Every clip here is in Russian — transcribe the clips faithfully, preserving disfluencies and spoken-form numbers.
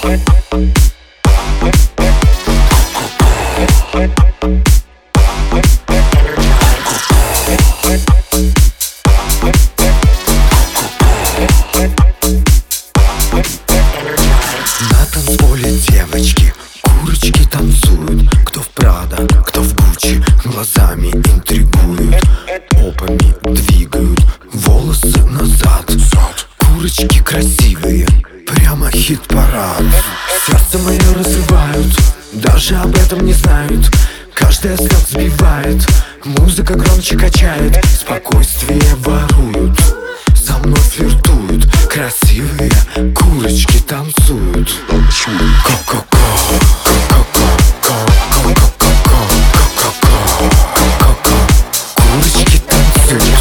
На танцполе девочки, курочки танцуют. Кто в Прада, кто в Гуччи, глазами интригуют. Попами двигают, волосы назад. Курочки красивые, прямо хит-парад. Сердце мое разрывают, даже об этом не знают. Каждая с ног сбивает, музыка громче качает. Спокойствие воруют, со мной флиртуют. Красивые курочки танцуют. Ко-ко-ко, ко-ко-ко, ко-ко-ко, ко-ко-ко. Курочки танцуют.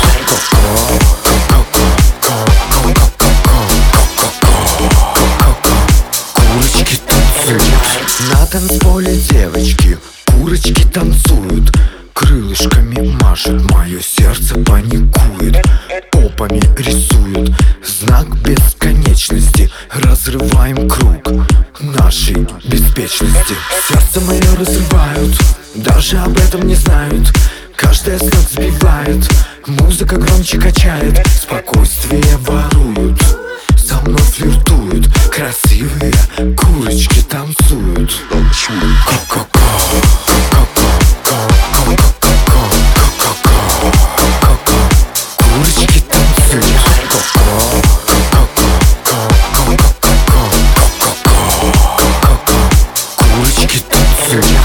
Курочки танцуют. На танцполе девочки, курочки танцуют. Крылышками машет, мое сердце паникует. Попами рисуют знак бесконечности. Разрываем круг нашей беспечности. Сердце мое разрывают, даже об этом не знают. Каждая с ног сбивает, музыка громче качает. Спокойствие воруют, со мной флиртуют. Красивые курочки танцуют. Ко-ко-ко, ко-ко-ко, ко-ко-ко, ко-ко-ко. Курочки танцуют. Курочки танцуют.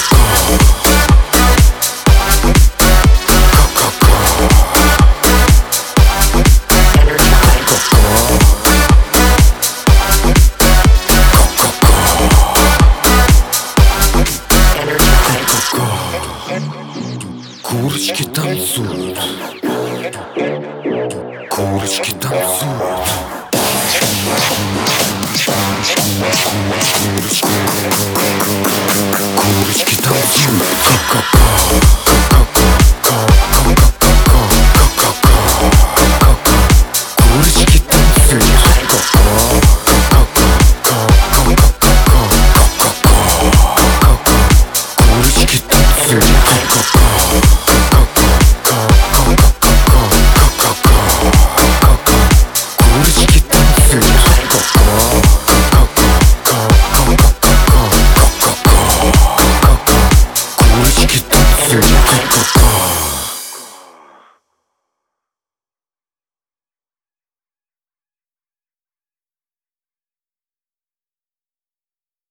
Курочки танцуют. Курочки танцуют. Курочки танцуют. Ко-ко-ко.